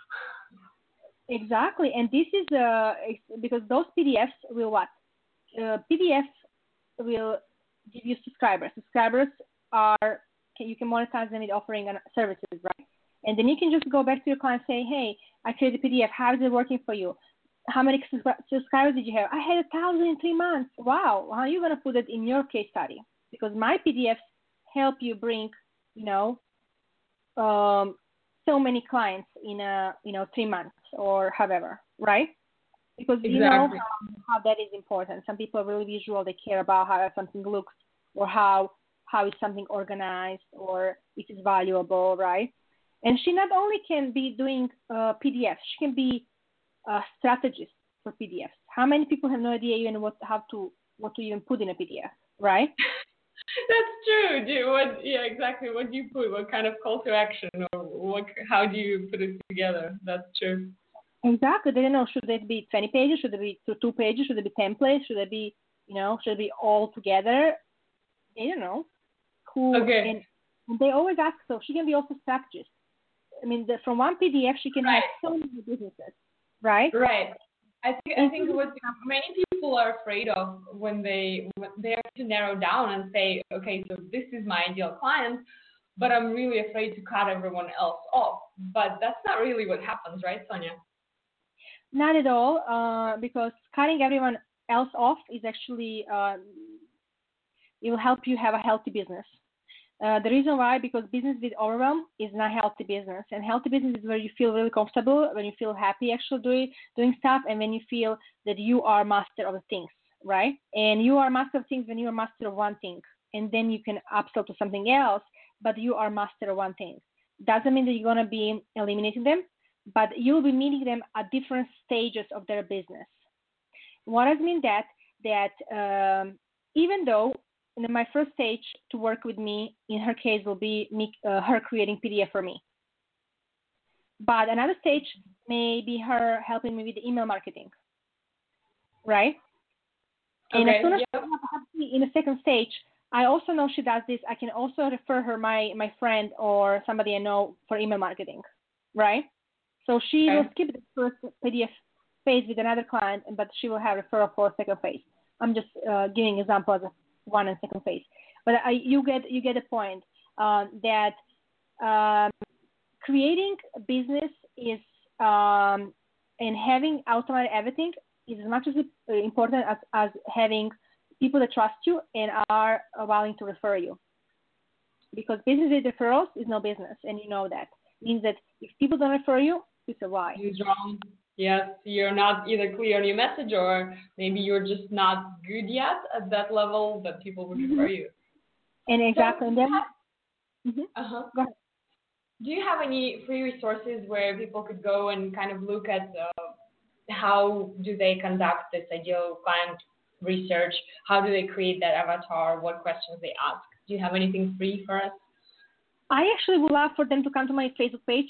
Exactly, and this is because those PDFs will what? PDFs will give you subscribers. Subscribers you can monetize them with offering services, right? And then you can just go back to your client and say, hey, I created a PDF. How is it working for you? How many subscribers did you have? I had 1,000 in 3 months. Wow. How are you going to put it in your case study? Because my PDFs help you bring, so many clients in 3 months or however, right? because you know how that is important. Some people are really visual; they care about how something looks or how is something organized or if it's valuable, right? And she not only can be doing PDFs, she can be a strategist for PDFs. How many people have no idea even what to even put in a PDF, right? That's true. Yeah, exactly. What do you put? What kind of call to action, or how do you put it together? That's true. Exactly. They don't know, should it be 20 pages? Should it be 2 pages? Should it be templates? Should it be, should it be all together? They don't know. Cool. Okay. And they always ask, so she can be also strategist. I mean, from one PDF, she can have so many businesses, right? Right. I think what many people are afraid of when they have to narrow down and say, okay, so this is my ideal client, but I'm really afraid to cut everyone else off. But that's not really what happens, right, Sonia? Not at all, because cutting everyone else off is actually it will help you have a healthy business. The reason why, because business with overwhelm is not healthy business. And healthy business is where you feel really comfortable, when you feel happy actually doing stuff, and when you feel that you are master of the things, right? And you are master of things when you are master of one thing. And then you can upsell to something else, but you are master of one thing. Doesn't mean that you're going to be eliminating them, but you'll be meeting them at different stages of their business. What does mean that even though in my first stage to work with me, in her case, will be her creating PDF for me. But another stage may be her helping me with the email marketing, right? And as soon as she has me in the second stage, I also know she does this. I can also refer her my friend or somebody I know for email marketing, right? So she will skip the first PDF phase with another client, but she will have referral for a second phase. I'm just giving examples of one and second phase, but you get the point that creating a business is and having automated everything is as much as important as having people that trust you and are willing to refer you. Because business with referrals is no business, and you know that. It means that if people don't refer you, you survive. You're wrong. Yes, you're not either clear on your message, or maybe you're just not good yet at that level that people would refer you. And exactly. So, and then, Go ahead. Do you have any free resources where people could go and kind of look at how do they conduct this ideal client research? How do they create that avatar? What questions they ask? Do you have anything free for us? I actually would love for them to come to my Facebook page.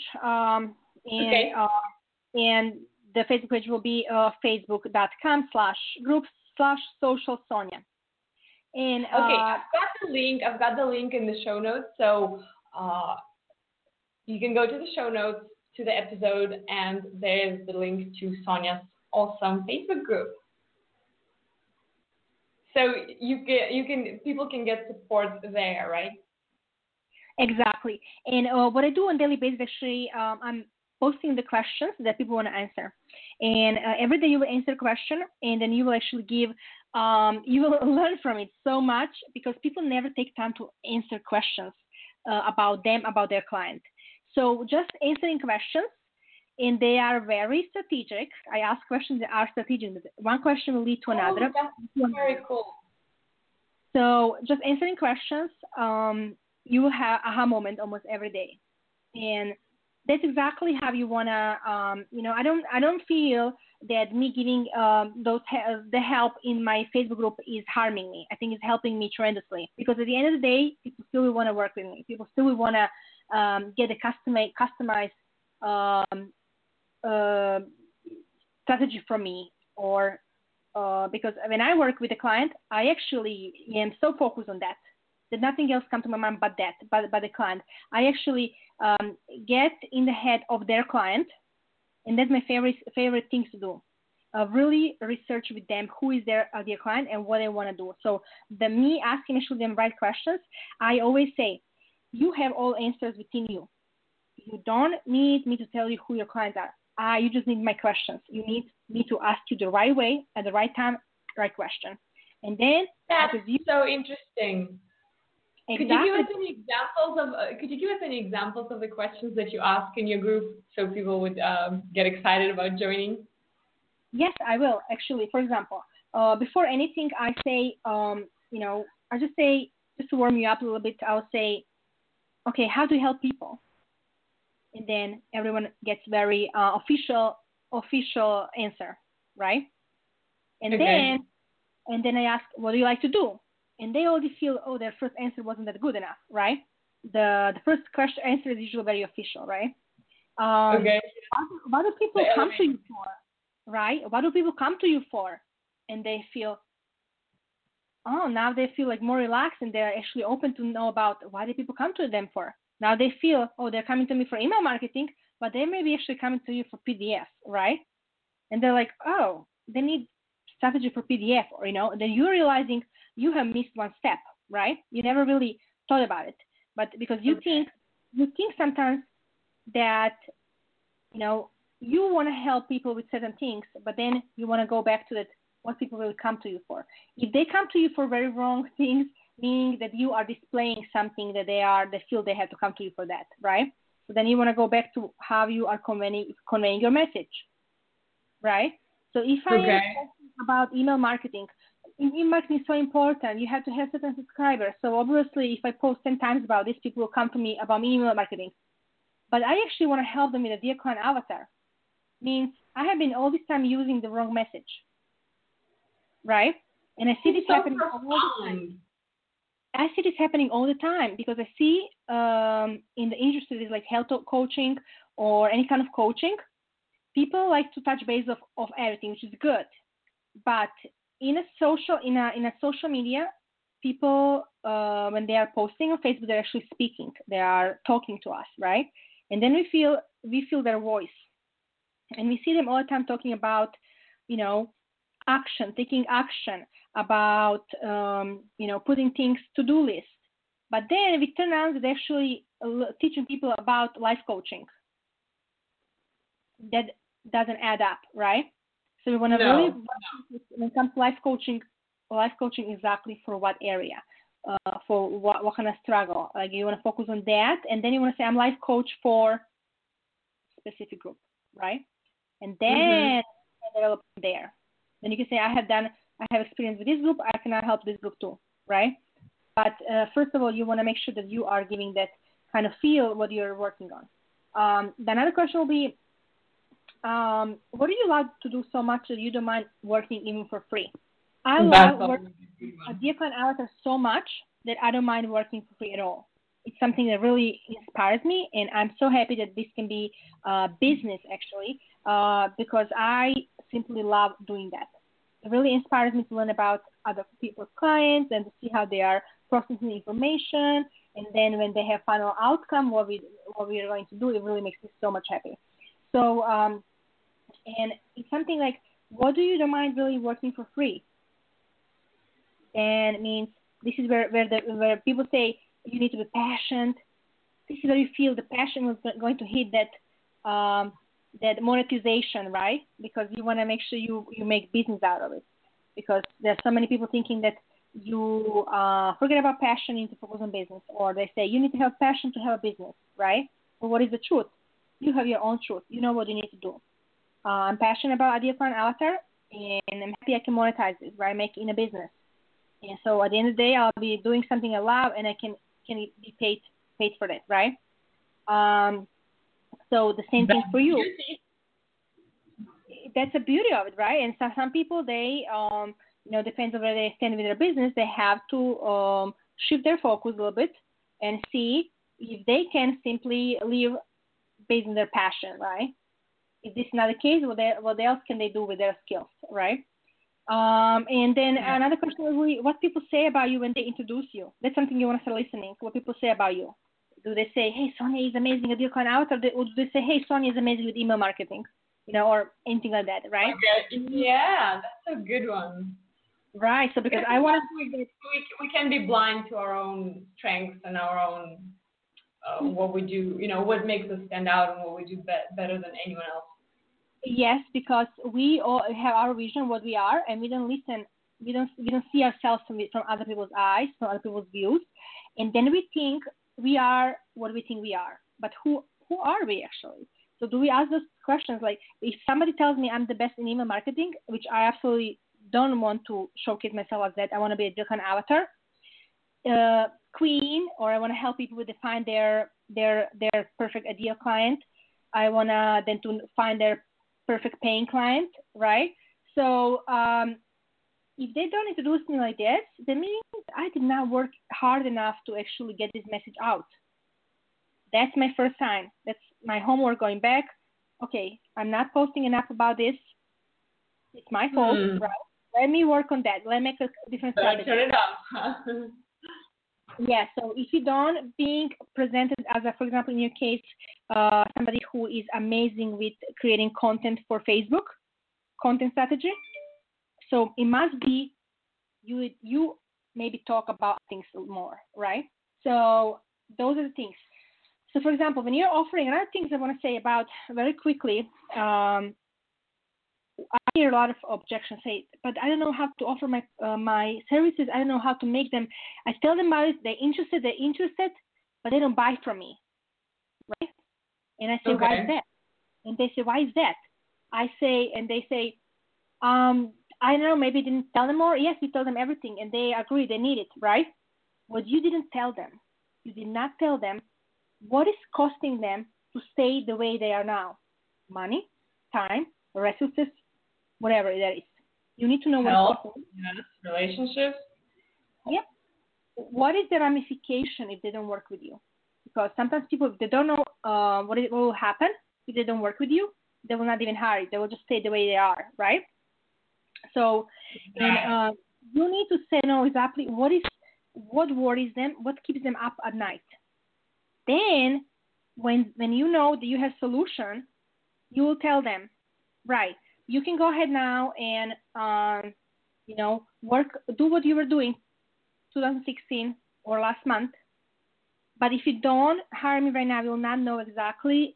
And the Facebook page will be facebook.com/groups/social-Sonia. And I've got the link in the show notes, so you can go to the show notes to the episode, and there's the link to Sonia's awesome Facebook group. So people can get support there, right? Exactly. And what I do on a daily basis, actually, I'm posting the questions that people want to answer. And every day you will answer a question, and then you will actually give, you will learn from it so much, because people never take time to answer questions about them, about their client. So just answering questions, and they are very strategic. I ask questions that are strategic. One question will lead to another. That's very cool. So just answering questions, you will have aha moment almost every day. And that's exactly how you want to, I don't feel that me giving the help in my Facebook group is harming me. I think it's helping me tremendously, because at the end of the day, people still will want to work with me. People still will want to get a customized strategy from me, or because when I work with a client, I actually am so focused on that nothing else comes to my mind but the client. I actually get in the head of their client, and that's my favorite things to do. Really research with them who is their client and what they want to do. So me asking actually them right questions, I always say, you have all answers within you. You don't need me to tell you who your clients are. You just need my questions. You need me to ask you the right way at the right time, right question. And then that's so interesting. Exactly. Could you give us any examples of the questions that you ask in your group, so people would get excited about joining? Yes, I will actually. For example, before anything, I say, I just say, just to warm you up a little bit, I'll say, okay, how do you help people? And then everyone gets very official answer, right? And Okay. then I ask, what do you like to do? And they already feel, oh, their first answer wasn't that good enough, right? The first question answer is usually very official, right? Okay. What do people The come to elevator. you for, right? What do people come to you for? And they feel, oh, now they feel like more relaxed and they're actually open to know about why do people come to them for. Now they feel, oh, they're coming to me for email marketing, but they may be actually coming to you for PDF, right? And they're like, oh, they need strategy for PDF, or then you're realizing you have missed one step, right? You never really thought about it, but because you Okay. think sometimes that you want to help people with certain things, but then you want to go back to that what people really come to you for. If they come to you for very wrong things, meaning that you are displaying something that they feel they have to come to you for that, right? So then you want to go back to how you are conveying your message, right? So if I am Okay. talking about email marketing, email marketing is so important. You have to have certain subscribers. So obviously, if I post 10 times about this, people will come to me about email marketing. But I actually want to help them with a dear client avatar. Means I have been all this time using the wrong message, right? And I see this It's so happening all the time. profound. I see this happening all the time because I see in the industry like health coaching or any kind of coaching, people like to touch base of everything, which is good. But in a social media, people when they are posting on Facebook, they're actually speaking. They are talking to us, right? And then we feel their voice, and we see them all the time talking about, action, taking action, about putting things to-do list. But then we turn around and actually teaching people about life coaching. That doesn't add up, right? So we want to really, No. when it comes to life coaching exactly for what area, for what kind of struggle. Like you want to focus on that, and then you want to say I'm life coach for specific group, right? And Mhm. then develop from there. Then you can say I have experience with this group. I can help this group too, right? But first of all, you want to make sure that you are giving that kind of feel what you're working on. The another question will be, what do you love to do so much that you don't mind working even for free? I That's love a working good a one. different avatar so much that I don't mind working for free at all. It's something that really inspires me, and I'm so happy that this can be business actually, because I simply love doing that. It really inspires me to learn about other people's clients and to see how they are processing information, and then when they have final outcome, what we are going to do, it really makes me so much happy. So, and it's something like, what do you don't mind really working for free? And it means this is where people say you need to be passionate. This is where you feel the passion is going to hit that monetization, right? Because you want to make sure you make business out of it. Because there's so many people thinking that you forget about passion, you need to focus on business, or they say you need to have passion to have a business, right? But what is the truth? You have your own truth. You know what you need to do. I'm passionate about Idea for an Avatar, and I'm happy I can monetize it, right? Make it in a business. And so at the end of the day, I'll be doing something I love, and I can be paid for that, right? Um, so the same thing That's for you. beauty. That's the beauty of it, right? And some people they depends on where they stand with their business, they have to shift their focus a little bit and see if they can simply live based on their passion, right? If this is not the case, what else can they do with their skills, right? And then Yeah. another question will be what people say about you when they introduce you. That's something you want to start listening. What people say about you. Do they say, "Hey, Sonia is amazing at Dealcoin Out," or do they say, "Hey, Sonia is amazing with email marketing," or anything like that, right? Okay. Yeah, that's a good one. Right. So because Because I want sometimes we can be blind to our own strengths and our own what we do, what makes us stand out and what we do better than anyone else. yes, because we all have our vision, what we are, and we don't listen. We don't see ourselves from other people's eyes, from other people's views, and then we think we are what we think we are. But who are we actually? So do we ask those questions? Like, if somebody tells me I'm the best in email marketing, which I absolutely don't want to showcase myself as that, I want to be a different avatar, queen, or I want to help people to define their perfect ideal client. I want to then to find their perfect paying client, right? So if they don't introduce me like this, that means I did not work hard enough to actually get this message out. That's my first sign. That's my homework going back. Okay, I'm not posting enough about this. It's my fault, right? Let me work on that. Let me make a different strategy. Turn it up. Yeah, so if you don't being presented as a, for example, in your case, somebody who is amazing with creating content for Facebook, content strategy. So it must be you maybe talk about things more, right? So those are the things. So for example, when you're offering, another things I want to say about very quickly, I hear a lot of objections say, but I don't know how to offer my services. I don't know how to make them. I tell them about it. They're interested, but they don't buy from me, right? And I say, Okay. why is that? And they say, why is that? They say, I don't know, maybe you didn't tell them more. Yes, you told them everything, and they agree, they need it, right? What you didn't tell them, you did not tell them what is costing them to stay the way they are now. Money, time, resources, whatever that is. You need to know what Health, it's costing. yes, relationships. Yep. What is the ramification if they don't work with you? Because sometimes people, if they don't know what will happen if they don't work with you, they will not even hire you. They will just stay the way they are, right? So, and you need to know exactly what worries them, what keeps them up at night. Then, when you know that you have solution, you will tell them, right? You can go ahead now and do what you were doing 2016 or last month. But if you don't hire me right now, you will not know exactly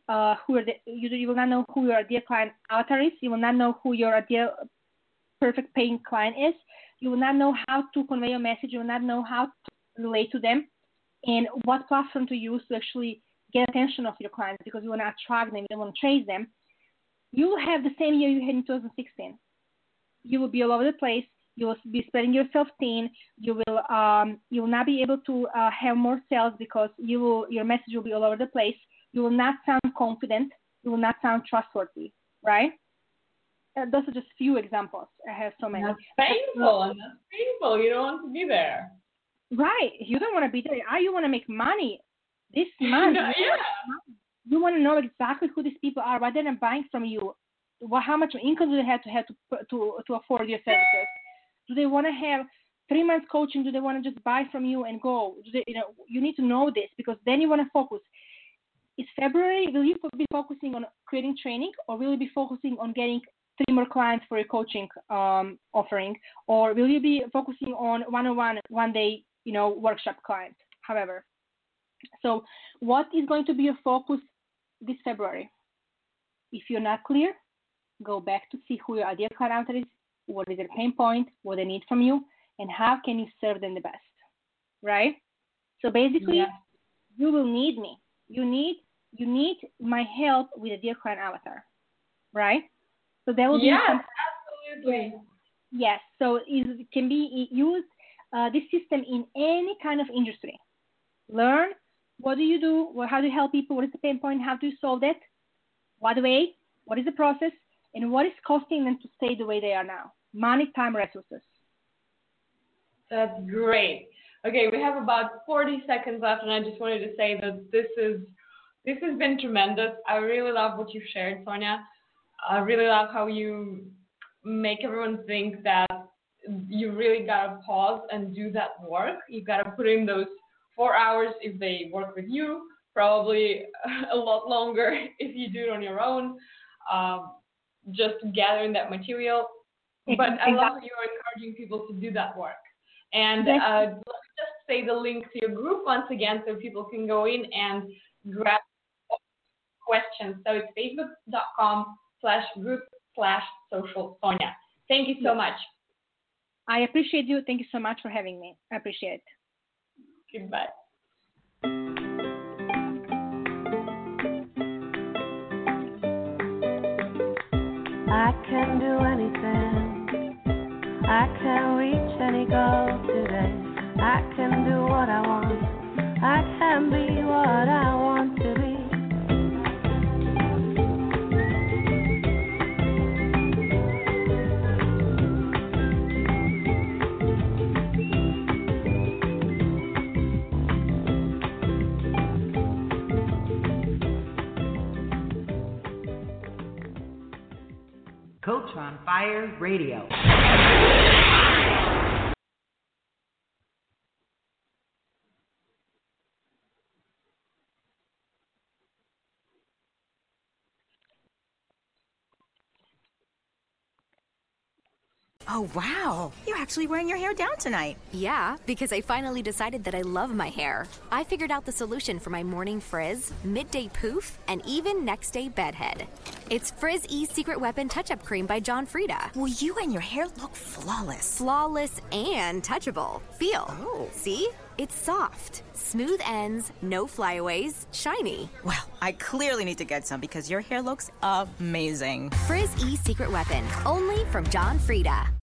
you will not know who your ideal client avatar is. You will not know who your ideal perfect paying client is. You will not know how to convey your message. You will not know how to relate to them and what platform to use to actually get attention of your clients, because you want to attract them, you don't want to chase them. You will have the same year you had in 2016. You will be all over the place. You will be spreading yourself thin. You will not be able to have more sales because your message will be all over the place. You will not sound confident. You will not sound trustworthy, right? Those are just few examples. I have so many. That's painful. You don't want to be there. Right. You don't want to be there. You want to make money this month. You want to know exactly who these people are, what they're buying from you, how much income do they have to afford your services. Do they want to have 3 months coaching? Do they want to just buy from you and go? You need to know this, because then you want to focus. It's February. Will you be focusing on creating training, or will you be focusing on getting 3 more clients for your coaching offering, or will you be focusing on one-on-one, one-day, workshop client? However, so what is going to be your focus this February? If you're not clear, go back to see who your ideal client avatar is, what is their pain point, what they need from you, and how can you serve them the best, right? So basically, you will need me. You need my help with a ideal client avatar, right? So there will be absolutely. Yes. So it can be used, this system, in any kind of industry. Learn, what do you do? How do you help people? What is the pain point? How do you solve it? What way? What is the process? And what is costing them to stay the way they are now? Money, time, resources. That's great. Okay, we have about 40 seconds left, and I just wanted to say that this has been tremendous. I really love what you've shared, Sonia. I really love how you make everyone think that you really gotta pause and do that work. You gotta put in those 4 hours if they work with you, probably a lot longer if you do it on your own, just gathering that material. But I love how you're encouraging people to do that work. And let's just say the link to your group once again so people can go in and grab questions. So it's facebook.com/group/social Sonia. Thank you so much. I appreciate you. Thank you so much for having me. I appreciate it. Goodbye. I can do anything. I can reach any goal today. I can do what I want. I can be what I want to be. Coach on Fire Radio. Oh, wow. You're actually wearing your hair down tonight. Yeah, because I finally decided that I love my hair. I figured out the solution for my morning frizz, midday poof, and even next day bedhead. It's Frizz E Secret Weapon Touch-Up Cream by John Frieda. Well, you and your hair look flawless. Flawless and touchable. Feel. Oh. See? It's soft. Smooth ends, no flyaways, shiny. Well, I clearly need to get some because your hair looks amazing. Frizz E Secret Weapon, only from John Frieda.